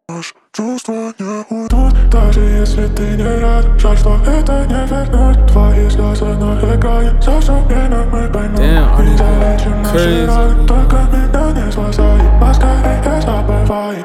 Чувства не уйдут, даже если ты не рядом. Жаль, что это не вернуть. Твои слезы на экране, совсем время мы поймем. И залечим наши раны, только меня не спасай, поскорее забывай.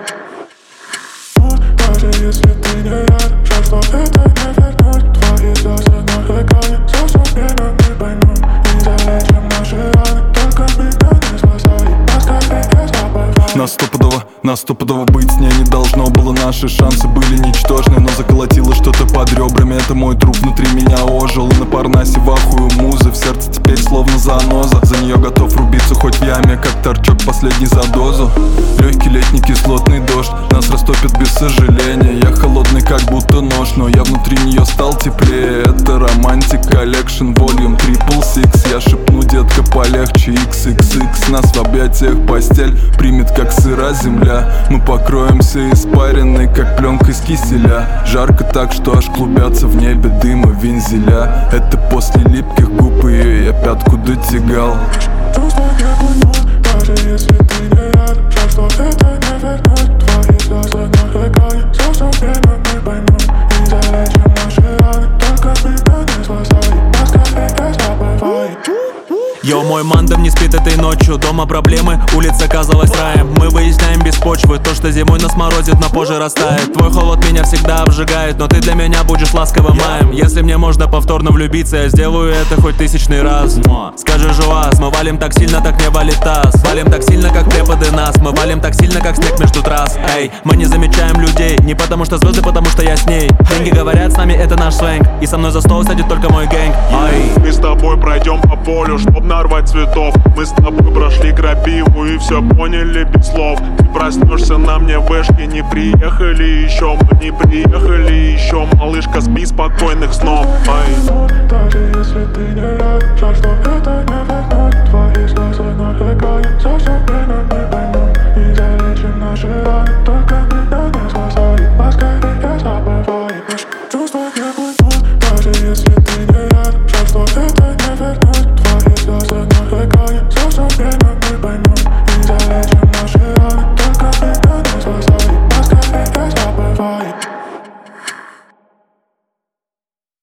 Даже если ты не рядом, жаль, что это не вернуть. Твои слезы на экране, совсем время мы поймем. И залечим наши раны, только меня не спасай, поскорее забывай. На стопудово быть с ней не должно было. Наши шансы были ничтожны, но заколотило что-то под ребрами. Это мой труп внутри меня ожил. И на Парнасе в ахую музы, в сердце теперь словно заноза. За нее готов рубиться хоть в яме, как торчок последний за дозу. Легкий летний кислотный дождь нас растопит без сожаления. Я холодный как будто нож, но я внутри нее стал теплее. Это романтик коллекшн волюм 666. Я шепну, детка, полегче, XXX. Нас в объятиях постель примет как сыра земля. Мы покроемся испаренной, как пленка из киселя. Жарко так, что аж клубятся в небе дыма вензеля. Это после липких губ ее я пятку дотягал. Чувства не уйдут, даже если ты не рядом. Жаль, что это не вернуть. Твои слезы на экране, совсем время мы поймем. И залечим наши раны, только меня не спасай, поскорее забывай. Йо, мой мандем не спит этой ночью. Дома проблемы, улица казалась раем. Мы выясняем без почвы то, что зимой нас морозит, но позже растает. Твой холод меня всегда обжигает, но ты для меня будешь ласковым маем. Если мне можно повторно влюбиться, я сделаю это хоть 1000-й раз. Скажи же вас, мы валим так сильно, так не валит таз. Валим так сильно, как преподы нас. Мы валим так сильно, как снег между трасс. Эй, мы не замечаем людей, не потому что звезды, потому что я с ней. Деньги говорят, с нами это наш сленг, и со мной за стол садит только мой гэнг. Мы с тобой пройдем по полю, чтоб нарвать цветов. Мы с тобой прошли крапиву и все поняли без слов. Ты проснешься на мне в вышке, не приехали еще. Мы не приехали еще, малышка, спи спокойных снов. Даже если ты не рядом, жаль, что это